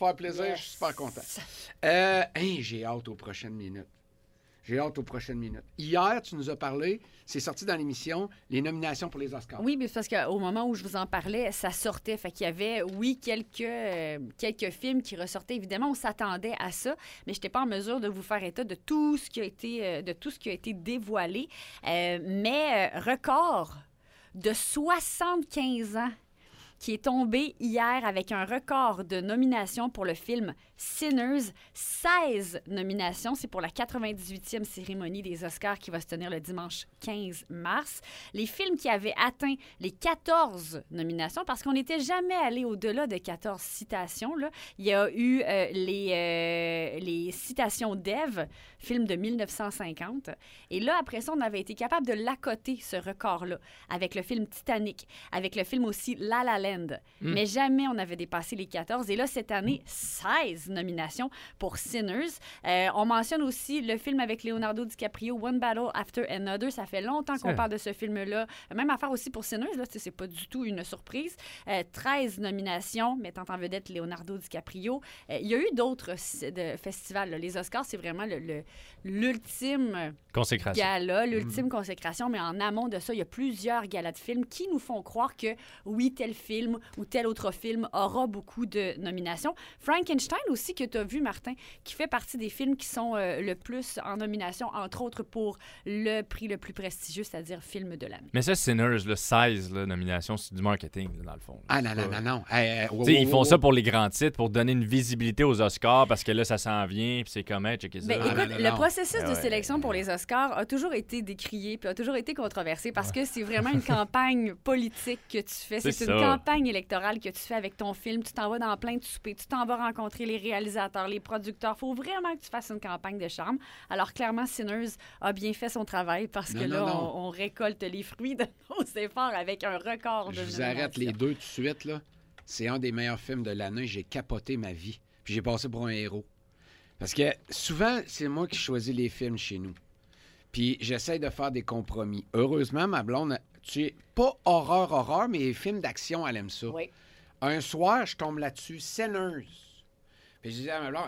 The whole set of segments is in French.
faire plaisir. Je suis super content. J'ai hâte aux prochaines minutes. Hier, tu nous as parlé, c'est sorti dans l'émission, les nominations pour les Oscars. Oui, mais c'est parce qu'au moment où je vous en parlais, ça sortait. Fait qu'il y avait, oui, quelques films qui ressortaient. Évidemment, on s'attendait à ça, mais je n'étais pas en mesure de vous faire état de tout ce qui a été dévoilé. Mais record de 75 ans qui est tombé hier avec un record de nominations pour le film Sinners. 16 nominations. C'est pour la 98e cérémonie des Oscars qui va se tenir le dimanche 15 mars. Les films qui avaient atteint les 14 nominations, parce qu'on n'était jamais allé au-delà de 14 citations, là. Il y a eu les citations d'Ève, film de 1950. Et là, après ça, on avait été capable de l'accoter, ce record-là, avec le film Titanic, avec le film aussi La La Land. Mais jamais on avait dépassé les 14. Et là, cette année, 16 nominations pour Sinners. On mentionne aussi le film avec Leonardo DiCaprio, One Battle After Another. Ça fait longtemps qu'on parle de ce film-là. Même affaire aussi pour Sinners, là, c'est pas du tout une surprise. 13 nominations, mettant en vedette Leonardo DiCaprio. Il y a eu d'autres festivals, là. Les Oscars, c'est vraiment l'ultime gala, l'ultime consécration. Mais en amont de ça, il y a plusieurs galas de films qui nous font croire que, oui, tel film ou tel autre film aura beaucoup de nominations. Frankenstein aussi, que tu as vu, Martin, qui fait partie des films qui sont le plus en nomination, entre autres pour le prix le plus prestigieux, c'est-à-dire film de l'année. Mais ça, Sinners, 16 nominations, c'est du marketing, là, dans le fond. Ah non. Ils font ça pour les grands titres, pour donner une visibilité aux Oscars, parce que là, ça s'en vient, puis c'est comme, checker ça. Écoute, le processus de sélection pour les Oscars a toujours été décrié, puis a toujours été controversé, parce que c'est vraiment une campagne politique que tu fais. C'est une campagne électorale que tu fais avec ton film. Tu t'en vas dans plein de soupers, tu t'en vas rencontrer les réalisateurs, les producteurs. Il faut vraiment que tu fasses une campagne de charme. Alors, clairement, Sinners a bien fait son travail parce que on récolte les fruits de nos efforts avec un record de nominations. Je vous arrête les deux tout de suite, là. C'est un des meilleurs films de l'année. J'ai capoté ma vie. Puis j'ai passé pour un héros. Parce que souvent, c'est moi qui choisis les films chez nous. Puis j'essaie de faire des compromis. Heureusement, ma blonde, tu sais, pas horreur, mais les films d'action, elle aime ça. Oui. Un soir, je tombe là-dessus, Sinners. Puis je disais à ma blonde,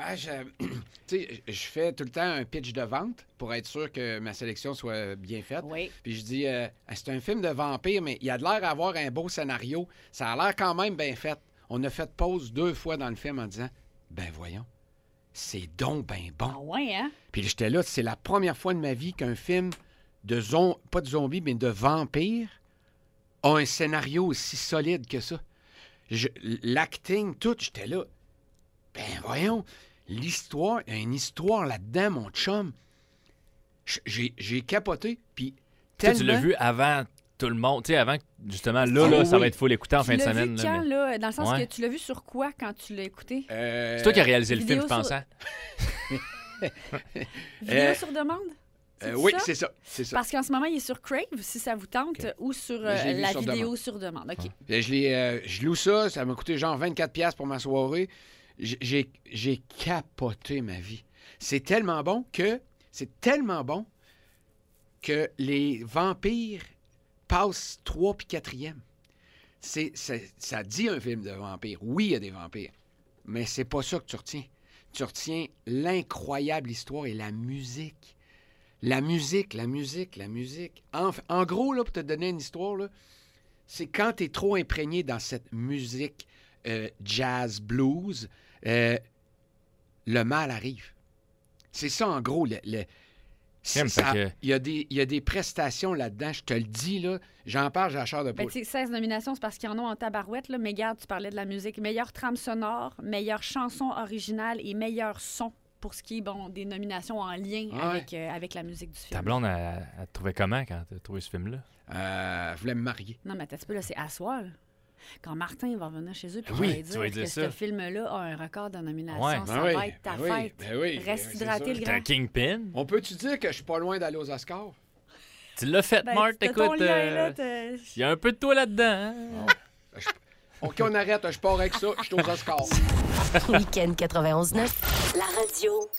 je fais tout le temps un pitch de vente pour être sûr que ma sélection soit bien faite. Oui. Puis je dis, c'est un film de vampire, mais il a de l'air d'avoir un beau scénario. Ça a l'air quand même bien fait. On a fait pause 2 fois dans le film en disant, ben voyons, c'est donc ben bon. Ah ouais, hein? Puis j'étais là, c'est la première fois de ma vie qu'un film pas de zombies, mais de vampires a un scénario aussi solide que ça. L'acting, tout, j'étais là. Ben voyons, l'histoire, il y a une histoire là-dedans, mon chum. J'ai capoté, puis tellement... Tu l'as vu avant tout le monde, tu sais, avant, justement, là, ça va être full écouter en fin de semaine. Tu l'as vu quand, là, dans le sens que tu l'as vu sur quoi quand tu l'as écouté? C'est toi qui as réalisé le film, je pense, hein? Vidéo sur demande? Oui, c'est ça. Parce qu'en ce moment, il est sur Crave, si ça vous tente, ou sur la vidéo sur demande. OK. Je loue ça, ça m'a coûté genre 24$ pour ma soirée. J'ai capoté ma vie. C'est tellement bon que les vampires passent 3 puis 4e. Ça dit un film de vampires. Oui, il y a des vampires, mais c'est pas ça que tu retiens. Tu retiens l'incroyable histoire et la musique. La musique. En gros, là, pour te donner une histoire, là, c'est quand tu es trop imprégné dans cette musique jazz, blues, le mal arrive. C'est ça, en gros. Il y a des prestations là-dedans, je te le dis, là, j'en parle, j'ai la chair de poule. 16 nominations, c'est parce qu'ils en ont en tabarouette, là, mais regarde, tu parlais de la musique. Meilleure trame sonore, meilleure chanson originale et meilleur son pour ce qui est des nominations en lien avec la musique du film. Ta blonde, elle te trouvait comment quand tu as trouvé ce film-là? Elle voulait me marier. Non, mais attends un petit peu, là, c'est à soir, là. Quand Martin va revenir chez eux, puis tu vas dire que ce film-là a un record de nomination, ça va être ta fête. Reste hydraté, le grand. C'est un kingpin. On peut-tu dire que je suis pas loin d'aller aux Oscars? Tu l'as fait, Marc, écoute. Il y a un peu de toi là-dedans. Hein? OK, on arrête, je pars avec ça, je suis aux Oscars. Week-end 91.9, la radio